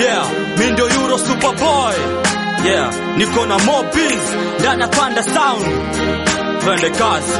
Yeah, mi ndio Euro Superboy. Yeah, niko na more beats ndani ya Thunder Sound. Twende kazi.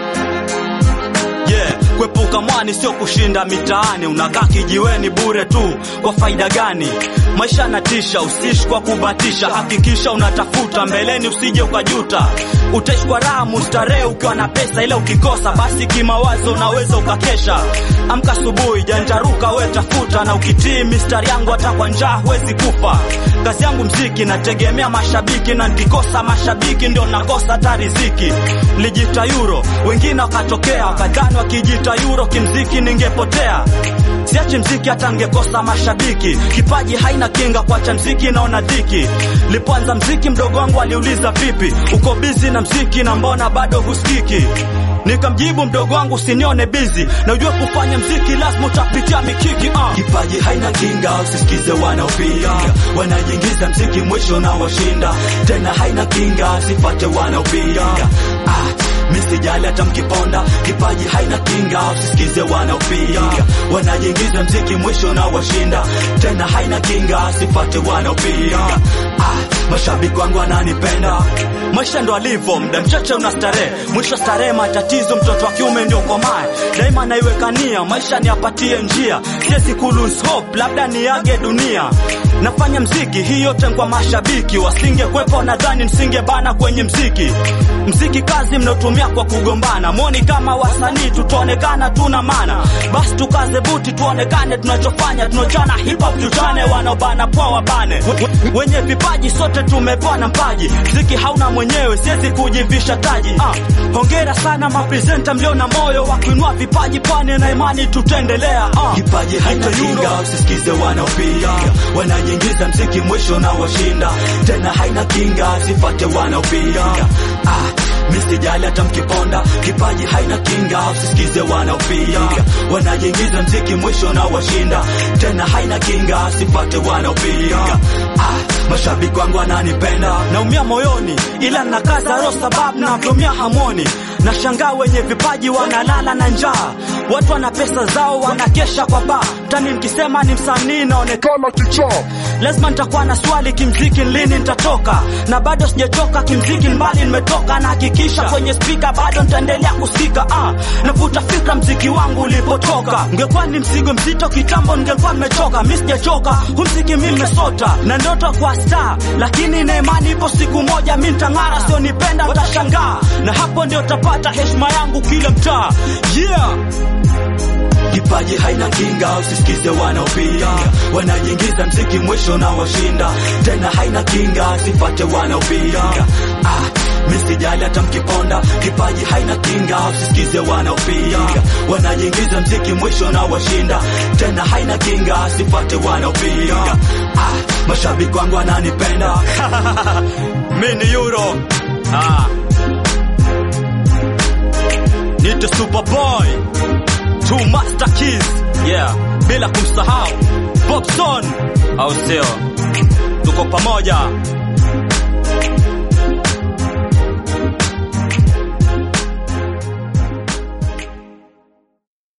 Yeah, kuepuka mwani sio kushinda mitaani. Unakaa kijiweni bure tu, kwa faida gani? Maisha natisha, usiishi kwa kubatisha. Hakikisha unatafuta mbeleni, usije ukajuta. Utaishi kwa raha mustarehe ukiwa na pesa, ila ukikosa basi kimawazo unaweza ukakesha. Amka asubuhi, janjaruka we tafuta, na ukitii mistari yangu hata kwa njaa huwezi kufa. Kazi yangu mziki, nategemea mashabiki, na nikikosa mashabiki ndio nakosa hata riziki. Nilijita Euro, wengine wakatokea, wakadhani wakijita Euro kimziki ningepotea. Siachi mziki hata ngekosa mashabiki, kipaji haina kinga, kuacha mziki naona dhiki. Lipoanza mziki mdogo wangu aliuliza vipi, uko busy na mziki na mbona bado husikiki? Nikamjibu mdogo wangu usinione busy, na ujue kufanya mziki lazima utapitia mikiki. Kipaji haina kinga, usisikize wanaopinga, wanajiingiza mziki mwisho na washinda. Tena haina kinga, sipate wanaopinga. Misijali hata mkiponda, kipaji haina kinga, usisikize wanaopinga, wanajiingiza mziki mwisho na washinda. Tena haina kinga, sipate wanaopinga. Mashabiki wangu wananipenda. Maisha ndo alivyo, muda mchache unastarehe, mwisho starehe matatizo. Mtoto wa kiume ndio komae, daima naiwekania maisha niapatie njia. Siwezi ku lose hope, labda niage dunia. Nafanya mziki hii yote kwa mashabiki, wasingekwepo nadhani msingebana kwenye mziki. Mziki kazi mnaotumia kwa kugombana, muone kama wasanii tutaonekana tuna maana. Basi tukaze buti tuonekane tunachofanya, tunochana hip hop tutane, wanaobana poa wabane. Wenye vipaji sote tumepewa na mpaji, mziki hauna mwenyewe siwezi kujivisha taji. Hongera sana mapresenter mlio na moyo wa kuinua vipaji, pwane na imani tutaendelea. Kipaji haina kinga, usisikize wanaopinga, wanajiingiza mziki mwisho na washinda. Tena haina kinga, sipate wanaopinga. Misijali hata mkiponda, kipaji haina kinga, usisikize wanaopinga, wanajiingiza mziki mwisho na washinda. Tena haina kinga, sipate wanaopinga. Mashabiki wangu wananipenda, naumia moyoni ila nakaza roho sababu navyomia hamoni. Nashangaa wenye vipaji wanalala na njaa, watu wana pesa zao wanakesha kwa bar. Mtani mkisema ni msanii naonekana kichaa. Lazima nitakuwa na swali kimziki, lini nitatoka? Na bado sijatoka kimziki, mbali nimetoka. Na hakikisha kwenye speaker bado nitaendelea kusikika. Navuta fikra mziki wangu ulipotoka. Ungekuwa ni mzigo mzito kitambo ningekuwa nimechoka. Mimi sijachoka, huu mziki mimi nimesota. Na ndoto kwa star, lakini na imani ipo siku moja mimi nitang'ara. Sio nipenda utashangaa, na hapo ndio utapata heshima yangu kila mtaa. Yeah. Kipaji haina kinga, usisikize wanaopinga, wanajiingiza mziki mwisho na washinda. Tena haina kinga, sipate wanaopinga. Misijali hata mkiponda, kipaji haina kinga, usisikize wanaopinga, wanajiingiza mziki mwisho na washinda. Tena haina kinga, sipate wanaopinga. Mashabiki wangu wananipenda. Mimi ni Euro. Nito Superboy, Two Master Keys. Yeah, bila kumsahau Bobson, au sio? Tuko pamoja.